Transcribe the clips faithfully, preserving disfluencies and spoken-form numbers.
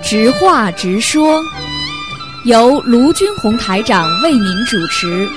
直话直说，由卢军红台长为您主持。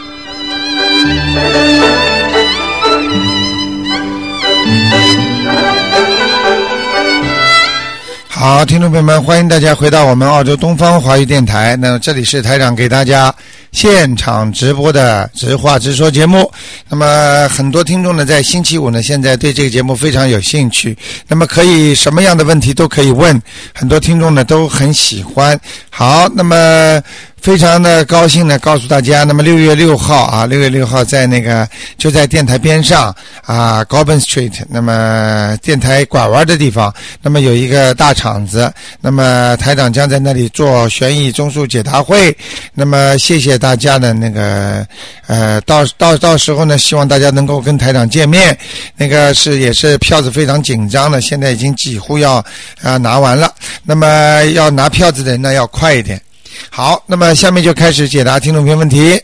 好，听众朋友们，欢迎大家回到我们澳洲东方华语电台。那这里是台长给大家现场直播的直话直说节目。那么很多听众呢，在星期五呢，现在对这个节目非常有兴趣。那么可以什么样的问题都可以问，很多听众呢都很喜欢。好，那么非常的高兴呢，告诉大家，那么六月六号啊，六月六号在那个就在电台边上啊 ，Goulburn Street， 那么电台拐弯的地方，那么有一个大场子，那么台长将在那里做悬疑综述解答会。那么谢谢大家的那个呃，到到到时候呢，希望大家能够跟台长见面。那个是也是票子非常紧张的，现在已经几乎要啊拿完了。那么要拿票子的人呢，要快一点。好，那么下面就开始解答听众朋友问题。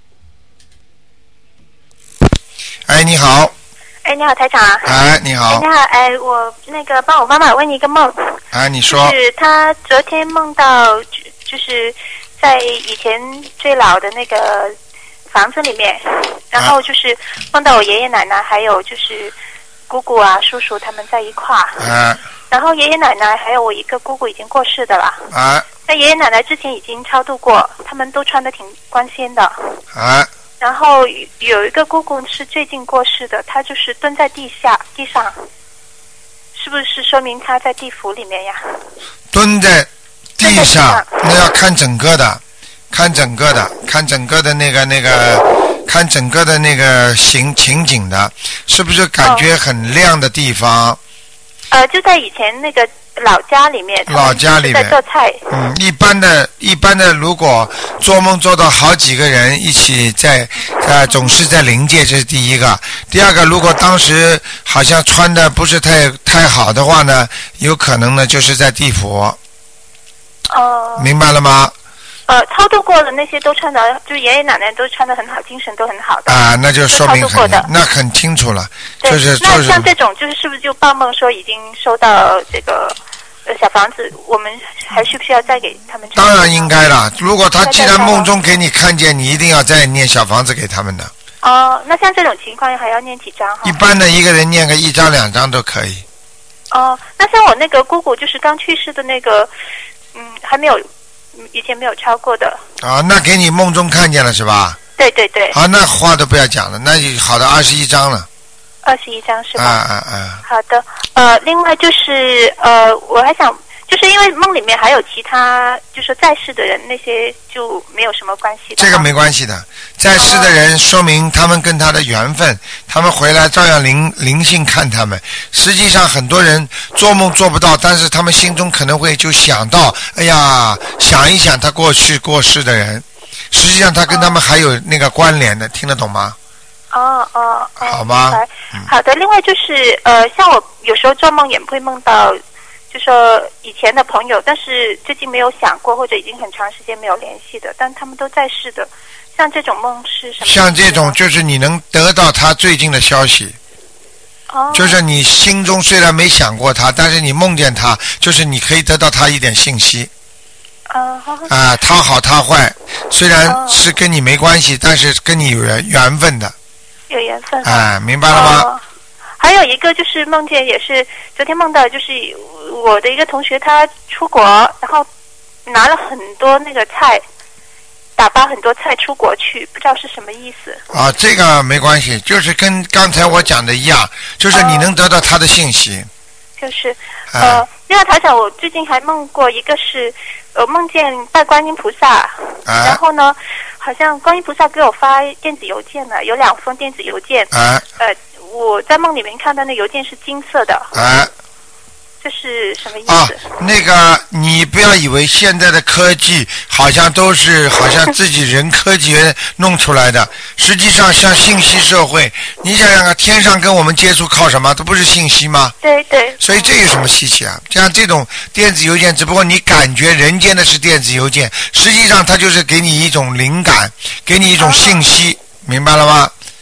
哎，你好。 哎，你好，台长。 哎，你好。 哎，你好，哎，我那个帮我妈妈问一个梦。 哎，你说。 就是她昨天梦到，就就是在以前最老的那个房子里面，然后就是梦到我爷爷奶奶还有就是姑姑啊、叔叔他们在一块儿。 哎。然后爷爷奶奶还有我一个姑姑已经过世的了。 哎。 那爷爷奶奶之前已经超度过，他们都穿得挺光鲜的。 啊。 然后有一个姑姑是最近过世的，她就是蹲在地下地上，是不是说明她在地府里面呀？ 蹲在地上，那要看整个的，看整个的，看整个的那个那个，看整个的那个情情景的，是不是感觉很亮的地方？ 哦、呃，就在以前那个。老家里面， 老家里面在做菜。 嗯，一般的，一般的，如果做梦做到好几个人一起在，呃，总是在灵界，这是第一个。第二个，如果当时好像穿的不是太太好的话呢，有可能呢就是在地府。 哦、呃。 明白了吗？ 呃，超度过的那些都穿的，就是爷爷奶奶都穿得很好，精神都很好的。 啊，那就说明很，那很清楚了。就是。 那像这种，就是是不是就报梦说已经收到这个呃小房子，我们还需不需要再给他们？ 当然应该了。如果他既然梦中给你看见，你一定要再念小房子给他们的。 哦，那像这种情况还要念几张哈？ 一般的一个人念个一张两张都可以。 哦，那像我那个姑姑，就是刚去世的那个，嗯，还没有。以前没有超过的啊，那给你梦中看见了是吧？ 对对对。 啊，那话都不要讲了，那就好的二十一章了。 二十一章是吧？ 啊啊啊！ 好的，呃，另外就是呃，我还想，就是因为梦里面还有其他，就是在世的人，那些就没有什么关系的。 这个没关系的，在世的人说明他们跟他的缘分，他们回来照样灵灵性看他们。实际上很多人做梦做不到，但是他们心中可能会就想到，哎呀，想一想他过去过世的人，实际上他跟他们还有那个关联的，听得懂吗？ 哦哦哦， 好吗？ 嗯、好的。另外就是呃，像我有时候做梦也会梦到，就说以前的朋友，但是最近没有想过，或者已经很长时间没有联系的，但他们都在世的。像这种梦是什么？ 像这种就是你能得到他最近的消息。哦。就是你心中虽然没想过他，但是你梦见他，就是你可以得到他一点信息。 啊、uh, 啊，他好他坏，虽然是跟你没关系， uh, 但是跟你有缘缘分的。 有缘分。 啊，明白了吗？ uh, 还有一个就是梦见，也是昨天梦到，就是我的一个同学他出国，然后拿了很多那个菜，打包很多菜出国去，不知道是什么意思。 啊，这个没关系，就是跟刚才我讲的一样，就是你能得到他的信息。 Uh, 就是呃，另外台长，我最近还梦过一个是，呃，梦见拜观音菩萨， 啊、 然后呢，好像观音菩萨给我发电子邮件了，有两封电子邮件， 啊、 呃，我在梦里面看到那邮件是金色的， 啊、 这是什么意思？ 啊，那个你不要以为现在的科技好像都是好像自己人科技弄出来的，实际上像信息社会，你想想看，天上跟我们接触靠什么？都不是信息吗？ 对对。 所以这有什么稀奇啊？像这种电子邮件，只不过你感觉人间的是电子邮件，实际上它就是给你一种灵感，给你一种信息，哦、明白了吗？ 嗯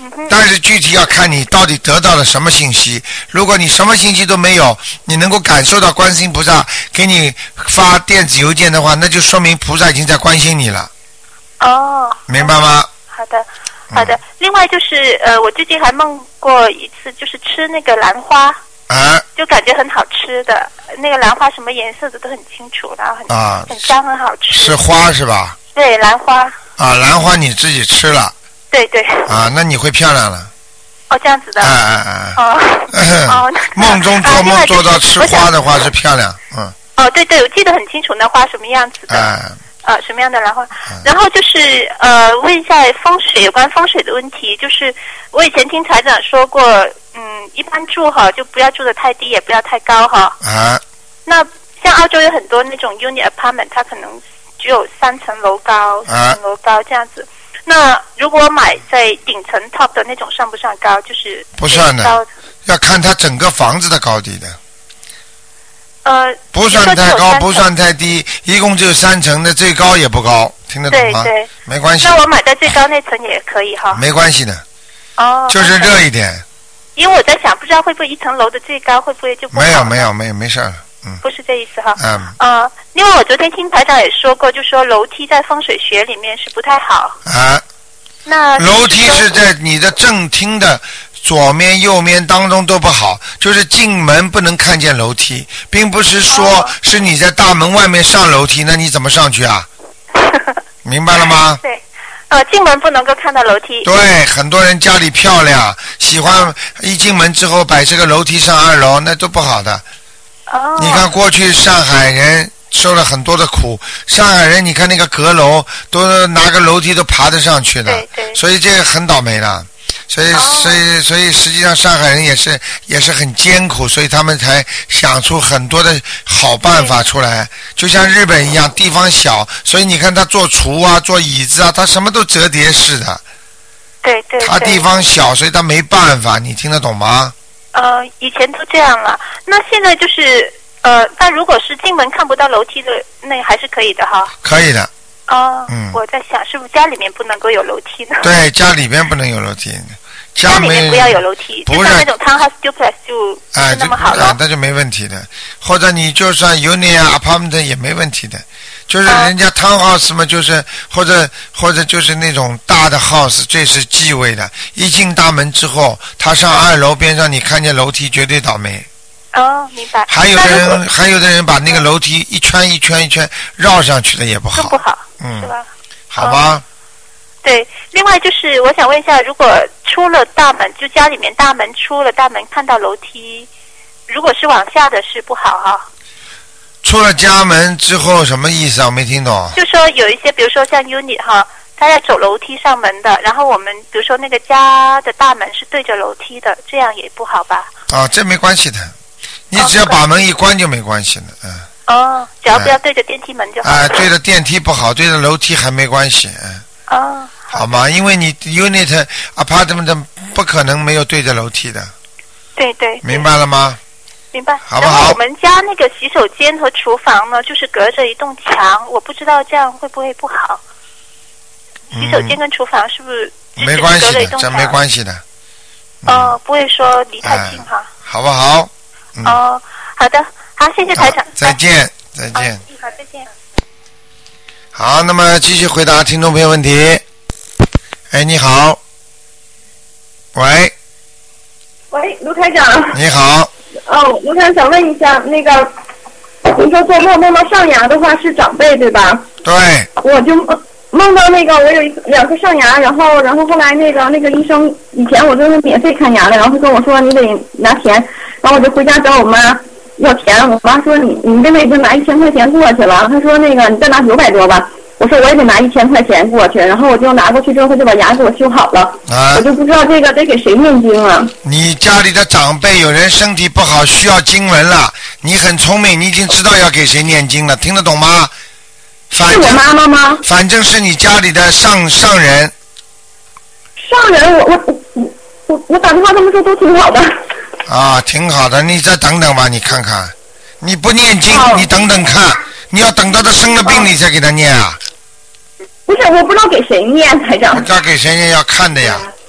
嗯哼。 但是具体要看你到底得到了什么信息。如果你什么信息都没有，你能够感受到观世音菩萨给你发电子邮件的话，那就说明菩萨已经在关心你了。 哦。 明白吗？ 好的，好的。嗯、另外就是呃，我最近还梦过一次，就是吃那个兰花。 啊。 就感觉很好吃的，那个兰花什么颜色的都很清楚，然后很、 啊、 很香，很好吃。 是花是吧？ 对，兰花。 啊，兰花你自己吃了。 对对。 啊，那你会漂亮了。 哦，这样子的。 哎哎哎。 哦。哦。 梦中做梦做到吃花的话是漂亮，嗯。 哦，对对，我记得很清楚，那花什么样子的。 哎。 呃，什么样的兰花？嗯、然后就是呃，问一下风水有关风水的问题，就是我以前听台长说过，嗯，一般住哈就不要住得太低，也不要太高哈。 啊。那像澳洲有很多那种 unit apartment， 它可能只有三层楼高、四层楼高这样子。那如果买在顶层 top 的那种，算不算高？就是不算的，要看它整个房子的高低的。 呃， 不算太高，不算太低，一共只有三层的，最高也不高，听得懂吗？ 对对， 没关系。 那我买在最高那层也可以哈。 没关系的。 哦。 就是热一点。 因为我在想，不知道会不会一层楼的最高会不会就不好？ 没有没有没有没事了，嗯。 不是这意思哈。 嗯。 呃，另外我昨天听台长也说过，就说楼梯在风水学里面是不太好。 啊。 那楼梯是在你的正厅的左面右面当中都不好，就是进门不能看见楼梯，并不是说是你在大门外面上楼梯，那你怎么上去啊？明白了吗？ 对，呃，进门不能够看到楼梯。 对，很多人家里漂亮，喜欢一进门之后摆这个楼梯上二楼，那都不好的。 哦。 你看过去上海人受了很多的苦，上海人你看那个阁楼都拿个楼梯都爬得上去的， 对对， 所以这个很倒霉的。所以，所以，所以，实际上上海人也是也是很艰苦，所以他们才想出很多的好办法出来。就像日本一样，地方小，所以你看他做厨啊，做椅子啊，他什么都折叠式的。 对对。 他地方小，所以他没办法，你听得懂吗？ 呃，以前都这样了，那现在就是呃，那如果是进门看不到楼梯的，那还是可以的哈。 可以的。 哦，嗯，我在想，是不是家里面不能够有楼梯呢？ 对，家里边不能有楼梯。 家里面不要有楼梯， 不是就像那种 townhouse duplex 就哎， 那么好了， 那就没问题的。或者你就算 unit apartment 也没问题的，就是人家 townhouse 嘛，就是或者或者就是那种大的 house， 这是忌讳的。一进大门之后，他上二楼边上，你看见楼梯绝对倒霉。 哦，明白。 还有的人，还有的人把那个楼梯一圈一圈一圈绕上去的也不好， 更不好， 嗯， 是吧？ 好吧。 对，另外就是我想问一下，如果出了大门，就家里面大门出了大门看到楼梯，如果是往下的是不好哈。 出了家门之后什么意思啊？我没听懂。 就说有一些，比如说像 unit 哈，他要走楼梯上门的，然后我们比如说那个家的大门是对着楼梯的，这样也不好吧？ 啊，这没关系的，你只要把门一关就没关系了，嗯。 哦，只要不要对着电梯门就好。 啊，对着电梯不好，对着楼梯还没关系，嗯。 哦。 好吗？因为你 unit apartment 不可能没有对着楼梯的。 对对。 明白了吗？ 明白。 好不好？ 然后我们家那个洗手间和厨房呢，就是隔着一栋墙，我不知道这样会不会不好。 嗯、 洗手间跟厨房是不是没关系的，这没关系的。 哦、嗯呃，不会说离太近哈、 哎。好不好？ 嗯、哦，好的，好，谢谢台长。 再见，再见。 哦、好，再见。 好，那么继续回答听众朋友问题。哎，你好。喂。 喂，卢台长。 你好。 哦，卢台长想问一下，那个，您说做梦梦到上牙的话是长辈对吧？ 对。 我就梦梦到那个我有一两颗上牙，然后然后后来那个那个医生以前我就是免费看牙的，然后他跟我说你得拿钱，然后我就回家找我妈要钱，我妈说你你这个已经拿一千块钱过去了，她说那个你再拿九百多吧。我说我也得拿一千块钱过去，然后我就拿过去之后，他就把牙给我修好了。啊！我就不知道这个得给谁念经啊？ 你家里的长辈有人身体不好需要经文了，你很聪明，你已经知道要给谁念经了，听得懂吗？反正是我妈妈吗？ 反正是你家里的上上人。 上人，我我我我我打电话他们说都挺好的。 啊，挺好的，你再等等吧，你看看，你不念经，哦、你等等看，你要等到他生了病，哦、你才给他念啊。 不是，我不知道给谁念，台长。 不知道给谁念要看的呀。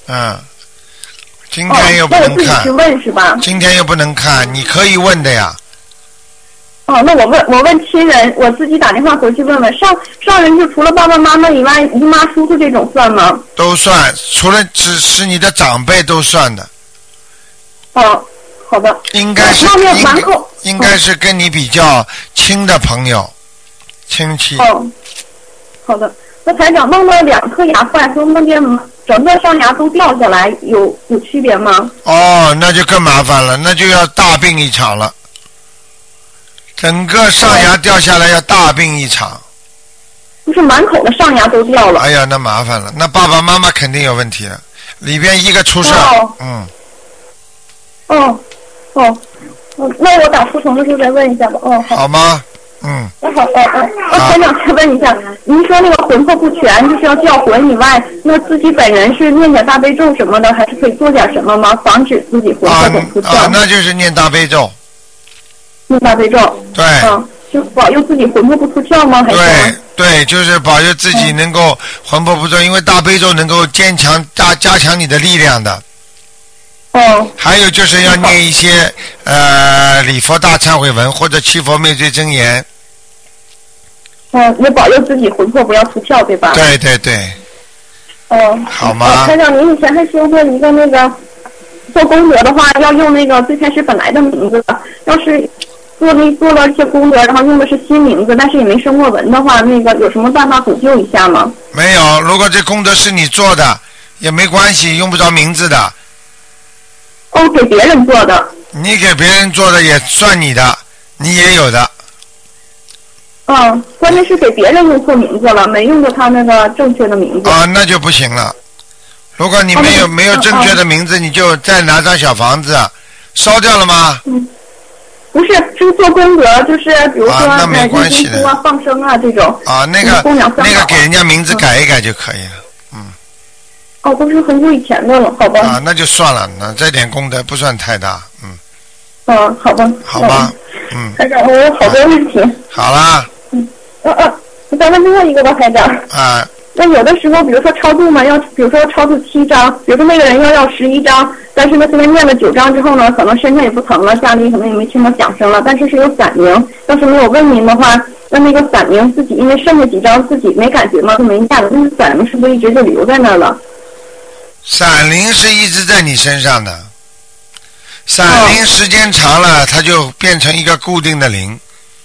嗯，今天又不能看。 哦，那我自己去问是吧？ 今天又不能看，你可以问的呀。 哦，那我问我问亲人，我自己打电话回去问问。上上人就除了爸爸妈妈以外，姨妈叔叔这种算吗？ 都算，除了只是你的长辈都算的。 哦，好的。 应该是那面满应口应该是跟你比较亲的朋友、亲戚。 哦，好的。那台长梦到两颗牙坏，和梦见整个上牙都掉下来，有有区别吗？ 哦，那就更麻烦了，那就要大病一场了。整个上牙掉下来要大病一场。 就是满口的上牙都掉了。 哎呀，那麻烦了，那爸爸妈妈肯定有问题了，里边一个出事。 哦、 嗯。 哦，哦，哦，那我打出虫的时候再问一下吧。哦，好。 好吗？嗯。 那好，哦哦，我台长再问一下，您说那个魂魄不全，就是要叫魂以外，那自己本人是念点大悲咒什么的，还是可以做点什么吗？防止自己魂魄总出窍。 啊啊，那就是念大悲咒。 念大悲咒。 对。 嗯，就保佑自己魂魄不出窍吗？还是？ 对对，就是保佑自己能够魂魄不出，因为大悲咒能够坚强加加强你的力量的。 哦。 还有就是要念一些呃礼佛大忏悔文或者七佛灭罪真言。 嗯，也保佑自己魂魄不要出窍，对吧？ 对对对。 哦。 好吗？ 台长，您以前还说过一个那个做功德的话，要用那个最开始本来的名字，要是做那做了一些功德，然后用的是新名字，但是也没升过文的话，那个有什么办法补救一下吗？ 没有，如果这功德是你做的，也没关系，用不着名字的。 哦，给别人做的。 你给别人做的也算你的，你也有的。 嗯，关键是给别人用错名字了，没用过他那个正确的名字。 啊，那就不行了。如果你没有、哦、没有正确的名字，你就再拿张小房子，烧掉了吗？ 嗯，不是，是做功德，就是比如说啊，那没关系的啊、放生啊这种。 啊，那个那个给人家名字改一改就可以了。嗯。 哦，都是很久以前的了，好吧。 啊，那就算了，那这点功德不算太大，嗯。 嗯，好吧。 好吧，嗯。 台长，我有好多问题。 好啦。 嗯，呃呃，我再问最后一个吧，台长。 啊。 那有的时候，比如说超度嘛，要比如说超度七张，比如说那个人要要十一张，但是呢，现在念了九张之后呢，可能身上也不疼了，家里可能也没听到响声了，但是是有散灵。要是没有问您的话，那那个散灵自己因为剩下几张自己没感觉嘛，就没念了，但是散灵是不是一直就留在那儿了？ 散灵是一直在你身上的，散灵时间长了，它就变成一个固定的灵。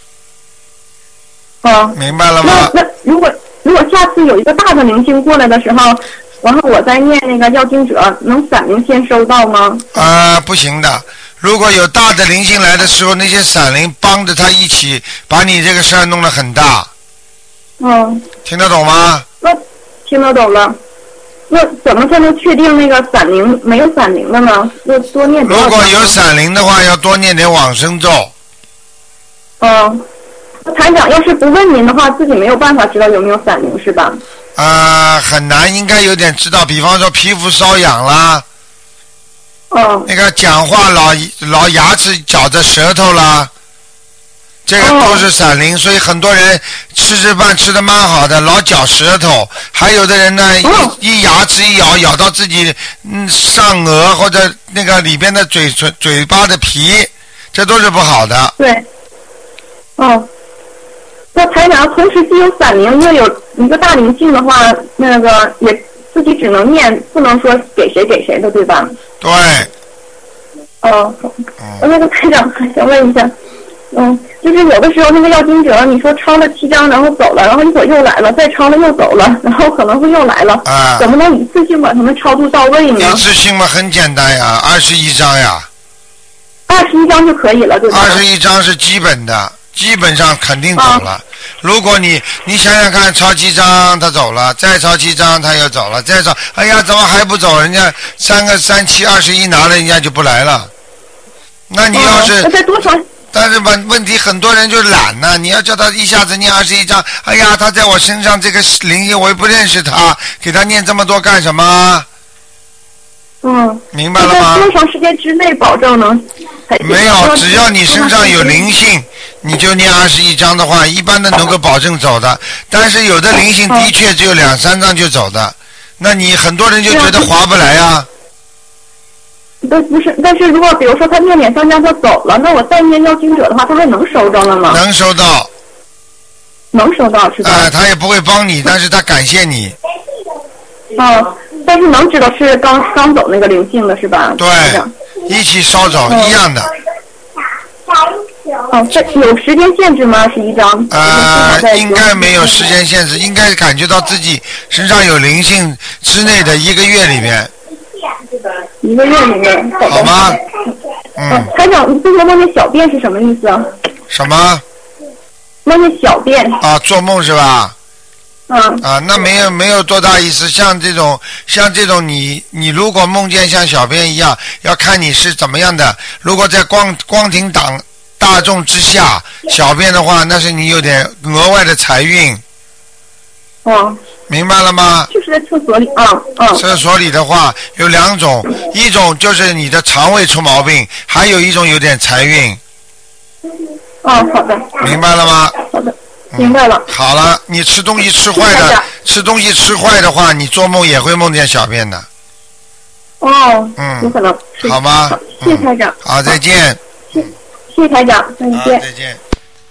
哦。 明白了吗？ 那那如果。如果下次有一个大的灵性过来的时候，然后我再念那个要经者，能散灵先收到吗？ 啊、呃，不行的。如果有大的灵性来的时候，那些散灵帮着他一起把你这个事儿弄得很大。 嗯。 听得懂吗？ 那听得懂了。那怎么才能确定那个散灵没有散灵的呢？要多念多少？ 如果有散灵的话，要多念点往生咒。 嗯。台长，要是不问您的话，自己没有办法知道有没有散灵，是吧？ 啊、呃，很难，应该有点知道。比方说皮肤瘙痒啦， 哦， 那个讲话老老牙齿嚼着舌头啦，这个都是散灵。哦、所以很多人吃吃饭吃得蛮好的，老嚼舌头；还有的人呢，哦、一, 一牙齿一咬，咬到自己嗯上颚或者那个里边的嘴唇嘴巴的皮，这都是不好的。 对，哦。那台长，同时既有散灵又有一个大灵性的话，那个也自己只能念，不能说给谁给谁的，对吧？ 对。 哦，嗯、那个台长还想问一下，嗯，就是有的时候那个要经者，你说抄了七张然后走了，然后一会儿又来了，再抄了又走了，然后可能会又来了， 啊， 怎么能一次性把他们超度到位呢？ 一次性嘛，很简单呀，二十一张呀。 二十一张就可以了，对吧？ 二十一张是基本的。基本上肯定走了。啊、如果你你想想看，抄七张他走了，再抄七张他又走了，再抄，哎呀，怎么还不走？人家三个三七二十一拿了，人家就不来了。那你要是， 再多少？ 但是问问题很多人就懒呢、啊，你要叫他一下子念二十一张，哎呀，他在我身上这个灵性我也不认识他，给他念这么多干什么？ 嗯， 明白了吗？ 多长时间之内保证能？ 没有，只要你身上有灵性，你就念二十一章的话，一般的能够保证走的。但是有的灵性的确只有两三章就走的， 那你很多人就觉得划不来啊。 不不是，但是如果比如说他念两三章他走了，那我再念要经者的话，他还能收着了吗？ 能收到。 能收到是吧？ 啊、呃，他也不会帮你，但是他感谢你。 哦，但是能知道是刚刚走那个灵性的是吧？ 对，一起烧走、嗯、一样的。 哦，这有时间限制吗？是一张？ 呃，应该没有时间限制，应该感觉到自己身上有灵性之内的一个月里面。 一个月里面。 好吗？嗯。 台长，你最后梦见小便是什么意思啊？ 什么？ 梦见小便。 啊，做梦是吧？ 嗯。 啊，那没有没有多大意思。像这种像这种你你如果梦见像小便一样，要看你是怎么样的。如果在光光庭党大众之下小便的话，那是你有点额外的财运。 哦。 明白了吗？ 就是在厕所里啊，嗯。 厕所里的话有两种，一种就是你的肠胃出毛病，还有一种有点财运。 哦，好的。 明白了吗？ 好的，明白了。 嗯、好了，你吃东西吃坏的，吃东西吃坏的话，你做梦也会梦见小便的。 哦， 嗯， 有可能。 好吗？ 好，谢谢台长。 嗯、好，再见。 谢谢谢台长，再见。 再见。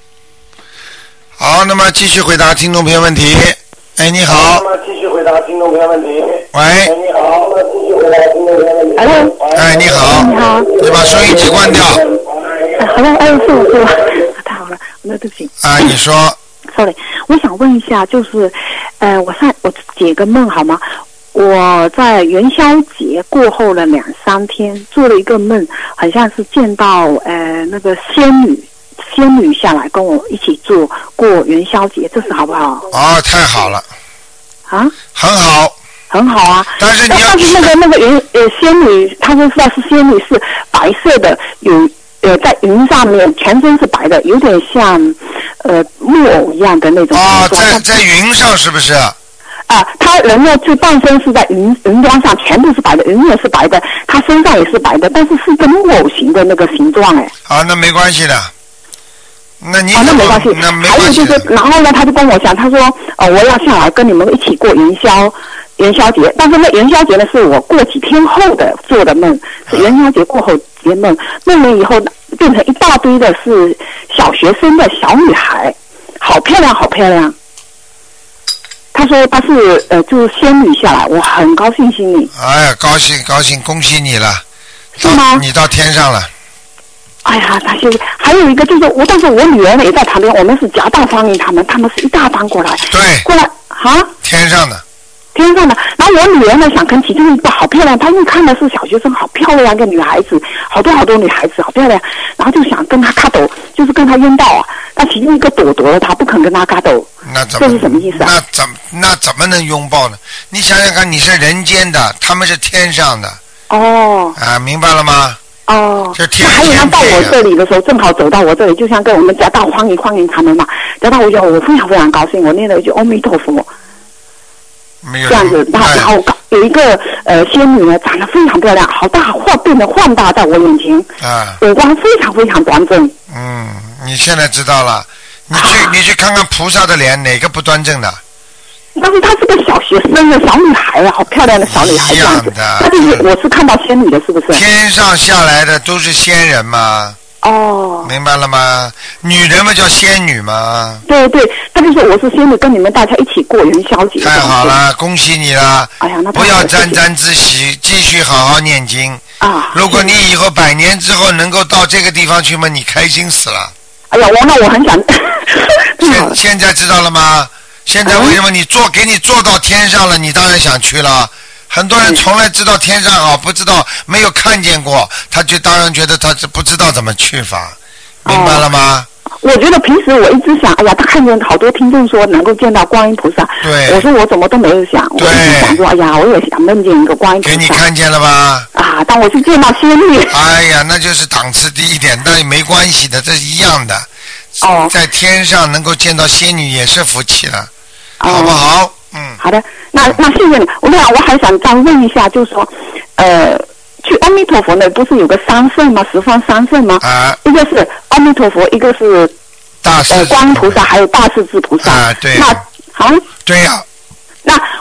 好，那么继续回答听众朋友问题。哎，你好。那么继续回答听众朋友问题。喂。哎，你好。那么继续回答听众朋友问题。 Hello。 哎，你好。 你好。 你把收音机关掉。 哎，好了，哎，是我是我，太好了，那对不起。 啊，你说。 sorry， 我想问一下，就是，呃，我上我解个梦好吗？我在元宵节过后了两三天，做了一个梦，好像是见到呃那个仙女。仙女下来跟我一起做过元宵节，这是好不好？ 哦，太好了。 啊？ 很好。 很好啊。 但是你要但是那个那个云呃仙女，她说是是仙女是白色的，有呃在云上面，全身是白的，有点像呃木偶一样的那种。 哦，在在云上是不是？ 啊，他人呢就半身是在云云端上，全部是白的，云也是白的，他身上也是白的，但是是一个木偶形的那个形状哎。 好，那没关系的。那你哦，那没关系。 那没还有就是，然后呢，他就跟我讲，他说，呃，我要下来跟你们一起过元宵元宵节，但是那元宵节呢，是我过几天后的做的梦，是元宵节过后节梦，梦了以后变成一大堆的是小学生的小女孩，好漂亮，好漂亮。他说他是呃，就是仙女下来，我很高兴，心里。 哎呀，高兴高兴，恭喜你了。 是吗？ 你到天上了。 哎呀，他现在还有一个就是我，但是我女儿呢也在旁边，我们是夹道欢迎他们，他们是一大帮过来。 对。 过来啊？ 天上的。 天上的。然后我女儿呢想跟其中一个好漂亮，她一看的是小学生，好漂亮一个女孩子，好多好多女孩子，好漂亮。然后就想跟她卡斗，就是跟她拥抱啊。但其中一个躲躲了她，不肯跟她卡斗。 那怎么？ 这是什么意思啊？ 那怎那怎么能拥抱呢？你想想看，你是人间的，他们是天上的。 哦。 啊，明白了吗？ 哦， 那还有他到我这里的时候，正好走到我这里，就像跟我们夹道欢迎欢迎他们嘛。夹道我觉得我非常非常高兴，我念了一句阿弥陀佛， 没有这样子，然后然后有一个呃仙女呢，长得非常漂亮，好大，画变得放大在我眼前， 啊， 五官非常非常端正。 嗯，你现在知道了，你去、啊、你去看看菩萨的脸，哪个不端正的？ 但是她是个小学生的小女孩啊，好漂亮的小女孩这样子。那就是我是看到仙女的，是不是？ 天上下来的都是仙人嘛。 哦。 明白了吗？女人嘛叫仙女嘛。 对对，那就是我是仙女，跟你们大家一起过元宵节。 太好了，恭喜你了！ 哎呀，那不要沾沾自喜，继续好好念经。 啊。 如果你以后百年之后能够到这个地方去嘛，你开心死了。 哎呀，我那我很想。 现现在知道了吗？现在为什么你坐给你坐到天上了，你当然想去了。很多人从来知道天上好，不知道没有看见过，他就当然觉得他不知道怎么去法，明白了吗？ 哦、我觉得平时我一直想，哎呀，他看见好多听众说能够见到观音菩萨， 对， 我说我怎么都没有想，我一直想说，哎呀，我也想梦见一个观音菩萨。 给你看见了吧？ 啊，但我是见到仙女。 哎呀，那就是档次低一点，但也没关系的，这是一样的。 哦， 在天上能够见到仙女也是福气了。好不好？嗯， 好的，那那谢谢你。我想我还想再问一下，就是说，呃，去阿弥陀佛呢，不是有个三圣吗？十方三圣吗？ 啊。 一个是阿弥陀佛，一个是大势呃观音菩萨，还有大势至菩萨。 啊，对。 那好。 对呀、啊。 那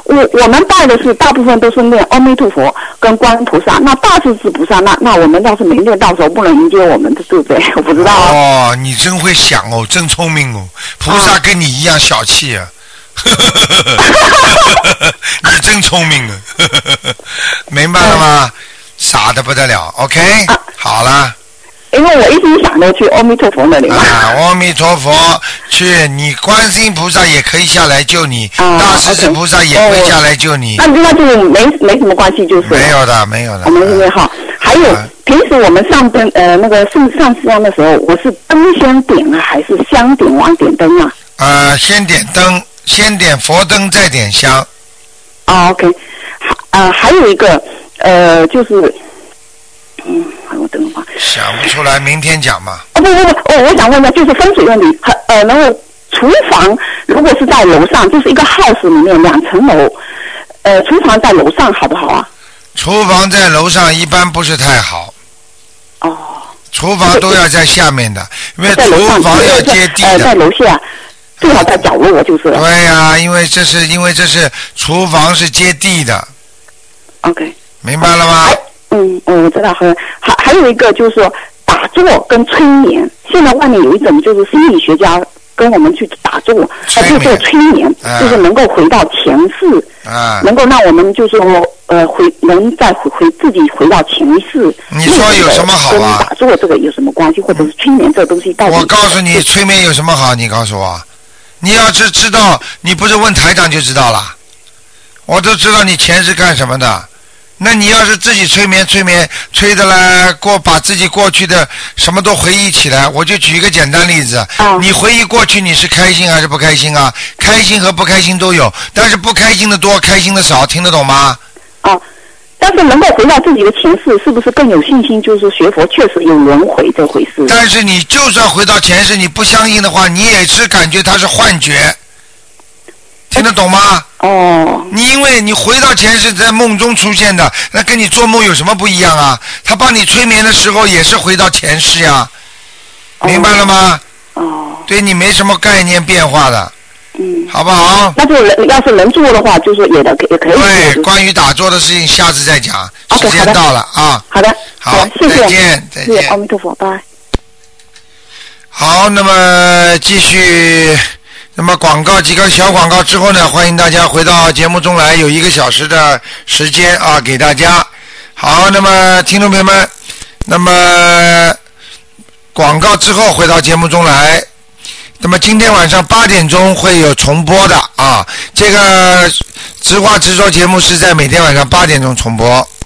我我们拜的是大部分都是念阿弥陀佛跟观音菩萨，那大势至菩萨，那那我们要是没念到时候不能迎接我们的，对不对？我不知道啊。 哦，你真会想哦，真聪明哦，菩萨跟你一样小气啊。你真聪明啊。明白了吗？傻得不得了 OK、啊、好了， 因为我一直想着去阿弥陀佛那里嘛。 啊，阿弥陀佛去，你观世音菩萨也可以下来救你，啊、大势至菩萨也会下来救你。 哦、那那就没没什么关系，就是没有的，没有的。 我们这边好，还有、啊、平时我们上灯呃那个上上香的时候，我是灯先点啊，还是香点完点灯啊？ 呃，先点灯，先点佛灯，再点香。 啊 ，OK， 呃，还有一个呃就是。嗯，我等会儿想不出来，明天讲嘛。 哦不不不，哦，我想问一下，就是风水问题，呃，然后厨房如果是在楼上，就是一个 house 里面两层楼，呃，厨房在楼上好不好啊？ 厨房在楼上一般不是太好。 哦。 厨房都要在下面的，因为厨房要接地的。 呃，在楼下，最好在角落就是。 对呀、啊，因为这是因为这是厨房是接地的。 OK。 明白了吗？ 嗯，我知道，还还还有一个就是说打坐跟催眠，现在外面有一种就是心理学家跟我们去打坐，他就做催眠，啊、就是能够回到前世，啊、能够让我们就是说呃回能再回回自己回到前世。 你说有什么好啊？ 跟打坐这个有什么关系，或者是催眠这个东西到底？ 我告诉你，催眠有什么好？你告诉我，你要是知道，你不是问台长就知道了，我都知道你前世干什么的。那你要是自己催眠催眠催的来过，把自己过去的什么都回忆起来，我就举一个简单例子、啊、你回忆过去你是开心还是不开心啊？开心和不开心都有，但是不开心的多，开心的少，听得懂吗？ 啊，但是能够回到自己的前世，是不是更有信心？就是学佛确实有轮回这回事。 但是你就算回到前世，你不相信的话，你也是感觉它是幻觉，听得懂吗？ 哦， 你因为你回到前世在梦中出现的，那跟你做梦有什么不一样啊？他帮你催眠的时候也是回到前世呀、啊，明白了吗？ 哦， 对你没什么概念变化的， 嗯， 好不好？ 那就要是能做的话，就是也的也可以。 对，关于打坐的事情，下次再讲。时间到了啊。 好的， 好， 谢谢， 再见，再见。 谢谢阿弥陀佛，拜。 好，那么继续。那么广告几个小广告之后呢，欢迎大家回到节目中来，有一个小时的时间啊给大家。好，那么听众朋友们，那么广告之后回到节目中来，那么今天晚上八点钟会有重播的啊，这个直话直说节目是在每天晚上八点钟重播。